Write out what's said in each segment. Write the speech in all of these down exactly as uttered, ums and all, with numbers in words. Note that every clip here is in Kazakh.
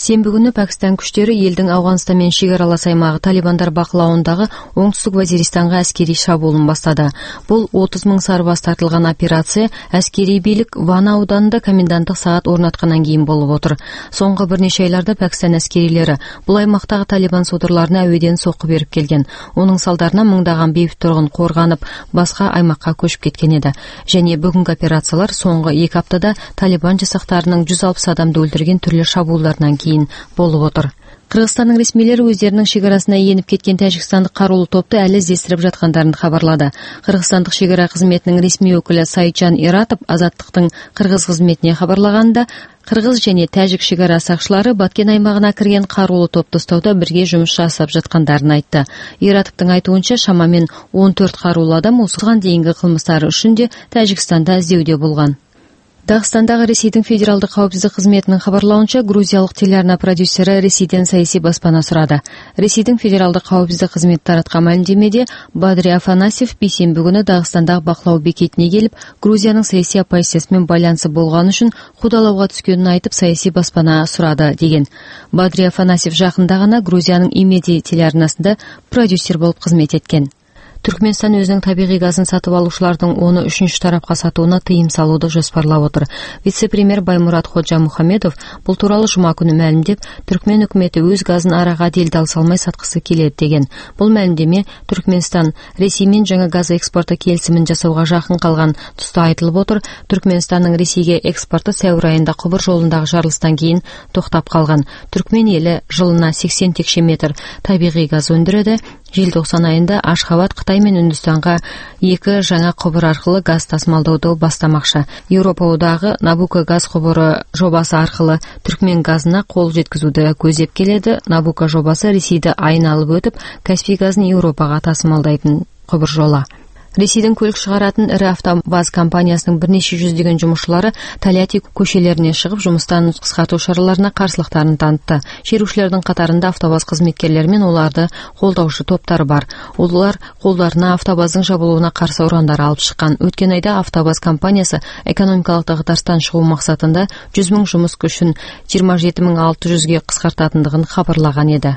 Сенбі күні Пәкістан күштері елдің Ауғанстанмен шекаралас аймағы талибандар бақылауындағы оңтүстік Вазиристанға әскери шабуылын бастады. Бұл отыз мың сарбаз тартылған операция әскери билік Вана ауданында коменданттық сағат орнатқаннан кейін болып отыр. Соңғы бірнеше айларда Пәкістан әскерилері бұл аймақтағы талибан содырларына әуеден соққы беріп келген. Оның салдарынан мыңдаған бейбіт тұрғын қорғанып, басқа аймаққа көшіп кеткен еді. Және бүгінгі операциялар соңғы екі аптада талибан жасақтарының жүз алпыс адамды өлтірген түрлі шабуылдарынан кейін болып отыр. Қырғызстанның ресмилері өздерінің шекарасына еніп кеткен тәжікстандық қарулы топты әлі іздестіріп жатқандарын хабарлады. Қырғызстандық шекара қызметінің ресми өкілі Сайджан Иратов азаттықтың қырғыз қызметіне хабарлағанда, қырғыз және тәжік шекара сақшылары Баткен аймағына кірген қарулы топты ұстауда бірге жұмыс жасап жатқандарын айтты. Иратовтың айтуынша шамамен он төрт қарулы адам осыған дейінгі қылмыстары үшін де Тәжікстанда іздеуде болған. Дағыстандағы Ресейдің федералдық қауіпсіздік қызметінің хабарлауынша, грузиялық телеарна продюсері Ресейден саяси баспана сұрады. Ресейдің федералдық қауіпсіздік қызметі таратқан мәлімдемеде Бадри Афанасьев бейсенбі күні Дағыстандағы бақылау бекетіне келіп, Грузияның саяси оппозициясымен байланысы болған үшін қудалауға түскенін айтып, саяси баспана сұрады деген. Бадри Афанасьев жақында ғана Грузияның Имеди телеарнасында продюсер болып қызмет еткен. Түркменстан өзінің табиғи газын сатып алушылардың оны үшінші тарапқа сатуына тыйым салуды жоспарлап отыр. Вице-премьер Баймурат Ходжа Мухамедов бұл туралы жұма күні мәлімдеп, Түркмен үкіметі өз газын араға делдал салмай сатқысы келеді деген. Бұл мәлімдеме Түркменстан Ресеймен жаңа газ экспорты келісімін жасауға жақын қалған тұста айтылып отыр. Түркменстанның Ресейге экспорты сәуір айында құбыр жолындағы жарылыстан кейін тоқтап қалған. Түркмен елі жылына сексен текше метр табиғи газ өндіреді. Желтоқсан айында Ашхабад Қытай мен Үндістанға екі жаңа құбыр арқылы газ тасымалдауды бастамақшы. Еуропа одағы Набуко газ құбыры жобасы арқылы Түркмен газына қол жеткізуді көздеп келеді. Набуко жобасы Ресейді айналып өтіп, Каспий газын Еуропаға тасымалдайтын құбыр жолы. Ресейдің көлік шығаратын ірі автоваз компаниясының бірнеше жүздеген жұмысшылары Тольятти көшелеріне шығып, жұмыстан қысқарту шараларына қарсылықтарын танытты. Шерушілердің қатарында автоваз қызметкерлері мен оларды қолдаушы топтары бар. Олар қолдарына автоваздың жабылуына қарсы ұрандар алып шыққан. Өткен айда автоваз компаниясы экономикалық дағдарыстан шығу мақсатында жүз мың жұмыс күшін жиырма жеті мың алты жүзге қысқартатындығын хабарлаған еді.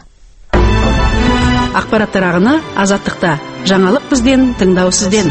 Ақпараттар ағыны Азаттықта. Жаңалық бізден, тыңдау сізден.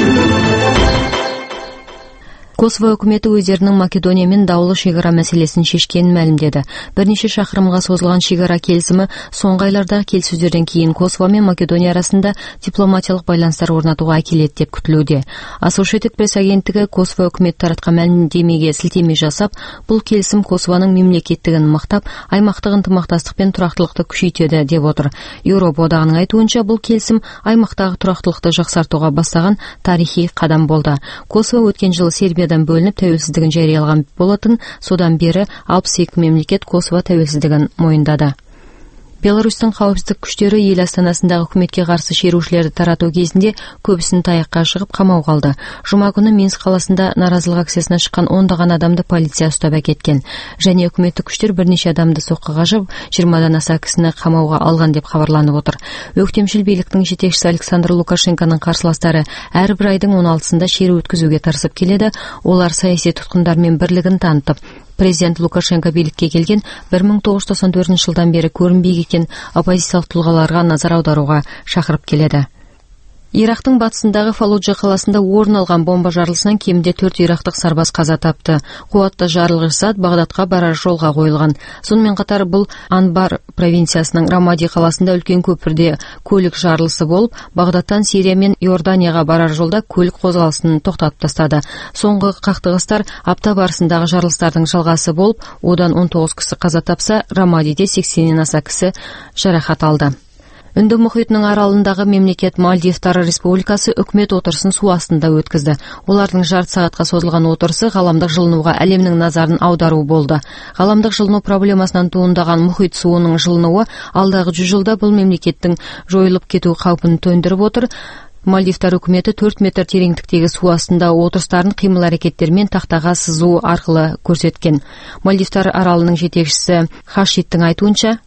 Косово үкіметі өздерінің Македониямен даулы шекара мәселесін шешкенін мәлімдеді. Бірнеше шақырымға созылған шекара келісімі соңғы айлардағы келіссөздерден кейін Косово мен Македония арасында дипломатиялық байланыстар орнатуға әкеледі деп күтілуде. Associated Press агенттігі Косово үкіметі таратқан мәлімдемеге сілтеме жасап, бұл келісім Косованың мемлекеттігін мақтап, аймақтық ынтымақтастық пен тұрақтылықты күшейтеді деп отыр. Еуропа одағының айтуынша, бұл келісім аймақтағы тұрақтылықты жақсартуға бастаған тарихи қадам болды. Косово өткен жылы Сербия бөлініп тәуелсіздігін жариялаған болатын, содан бері алпыс екі мемлекет Косово тәуелсіздігін мойындады. Беларусьтың қауіпсіздік күштері ел астанасындағы үкіметке қарсы шерушілерді тарату кезінде көбісін таяққа жығып қамауға алды. Жұма күні Минск қаласында наразылық акциясына шыққан ондаған адамды полиция ұстап әкеткен. Және үкіметтік күштер бірнеше адамды соққыға жығып, жиырмадан аса кісіні қамауға алған деп хабарланып отыр. Өктемшіл биліктің жетекшісі Александр Лукашенконың қарсыластары әрбір айдың он алтысында шеру өткізуге тырысып келеді. Олар саяси тұтқындармен бірлігін танытып, Президент Лукашенко билікке келген бір мың тоғыз жүз тоқсан төртінші жылдан бері көрінбей кеткен оппозициялық тұлғаларға назар аударуға шақырып келеді. Ирактың батысындағы Фаллуджа қаласында орын алған бомба жарылысынан кемінде төрт ирактық сарбаз қаза тапты. Қуатты жарылғыш зат Бағдадқа барар жолға қойылған. Сонымен қатар бұл Анбар провинциясының Рамади қаласында үлкен көпірде көлік жарылысы болып, Бағдадтан Сирия мен Иорданияға барар жолда көлік қозғалысын тоқтатып тастады. Соңғы қақтығыстар апта барысындағы жарылыстардың жалғасы болып, одан он тоғыз кісі қаза тапса, Рамадиде сексеннен аса кісі жарақат алды. Үнді мұхитының аралындағы мемлекет Мальдивтар Республикасы үкімет отырысын су астында өткізді. Олардың жарты сағатқа созылған отырысы ғаламдық жылынуға әлемнің назарын аудару болды. Ғаламдық жылыну проблемасынан туындаған мұхит суының жылынуы алдағы жүз жылда бұл мемлекеттің жойылып кету қаупін төндіріп отыр. Мальдивтар үкіметі төрт метр тереңдіктегі су астында отырыстарын қимыл әрекеттермен тақтаға сызу арқылы көрсеткен. Мальдивтар аралының жетекшісі Хашиттің айтуынша,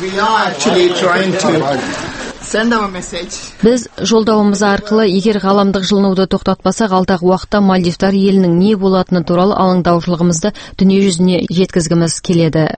біз жолдауымыз арқылы егер ғаламдық жылынуды тоқтатпасақ, алдағы уақытта Мальдивтар елінің не болатыны туралы алаңдаушылығымызды дүние жүзіне жеткізгіміз келеді